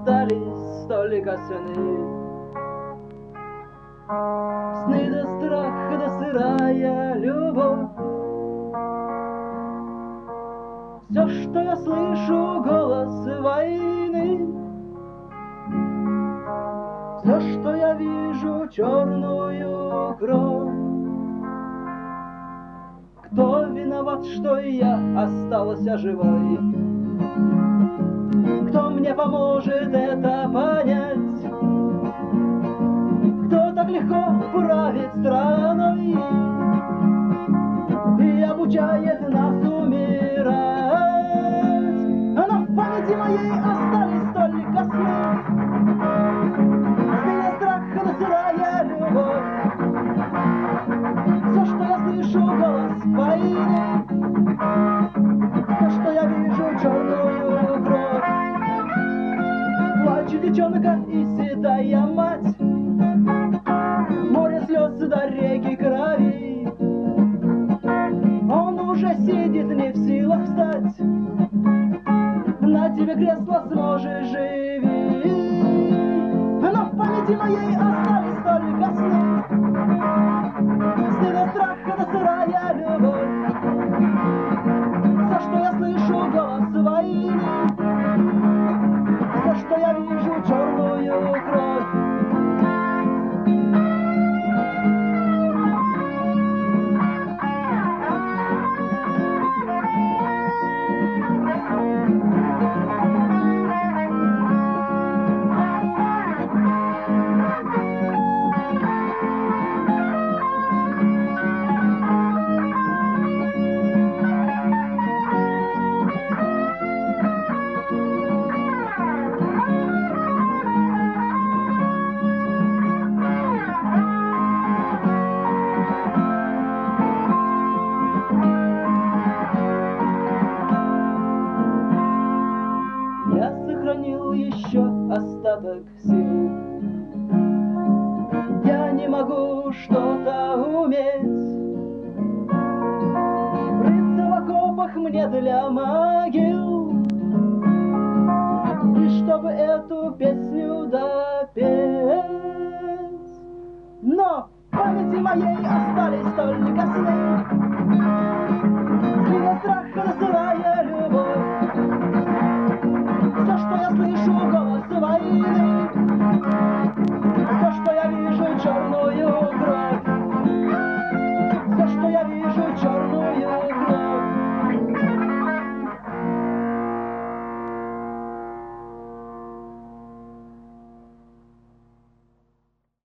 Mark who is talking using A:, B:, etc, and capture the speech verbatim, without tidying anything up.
A: остались только сны. Сны да страх, да сырая любовь. Все, что я слышу, голос войны. Все, что я вижу, черную кровь. Кто виноват, что я остался живой? Кто мне поможет это понять? Кто так легко правит страной и обучает нас умирать? Но в памяти моей остались только сны. Сны на страх, на сырая любовь. Все, что я слышу, голос войны. Все, что я вижу, черную кровь. Плачет девчонка и седая мать. Море слез до реки крови. Он уже сидит, не в силах встать. На тебе кресло, сможешь живи. Но в памяти моей остались только сны. Сны на страх, на сырая любовь. Все, что я слышу, голос войны. Все, что я вижу, черную кровь. Еще остаток сил. Я не могу что-то уметь. Рыться в окопах мне для могил. И чтобы эту песню допеть. Но в памяти моей остались только сны.